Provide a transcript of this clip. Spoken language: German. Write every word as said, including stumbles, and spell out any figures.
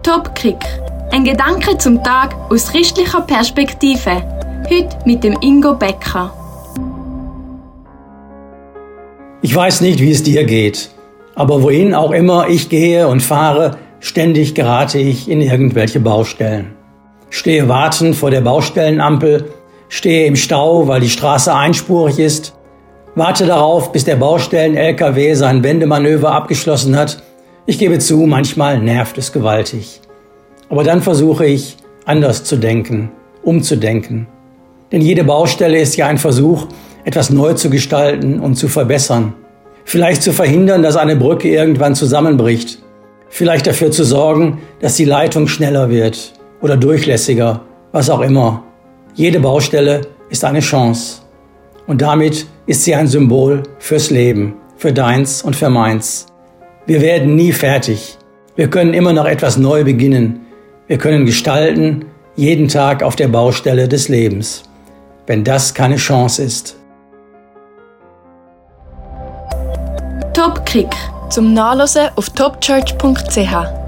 Top-Kick. Ein Gedanke zum Tag aus christlicher Perspektive. Heute mit dem Ingo Becker. Ich weiß nicht, wie es dir geht, aber wohin auch immer ich gehe und fahre, ständig gerate ich in irgendwelche Baustellen. Stehe wartend vor der Baustellenampel, stehe im Stau, weil die Straße einspurig ist, warte darauf, bis der Baustellen-L K W sein Wendemanöver abgeschlossen hat. Ich gebe zu, manchmal nervt es gewaltig. Aber dann versuche ich, anders zu denken, umzudenken. Denn jede Baustelle ist ja ein Versuch, etwas neu zu gestalten und zu verbessern. Vielleicht zu verhindern, dass eine Brücke irgendwann zusammenbricht. Vielleicht dafür zu sorgen, dass die Leitung schneller wird oder durchlässiger, was auch immer. Jede Baustelle ist eine Chance. Und damit ist sie ein Symbol fürs Leben, für deins und für meins. Wir werden nie fertig. Wir können immer noch etwas neu beginnen. Wir können gestalten, jeden Tag auf der Baustelle des Lebens. Wenn das keine Chance ist. Top-Kick. Zum Nachlesen auf top church punkt c h.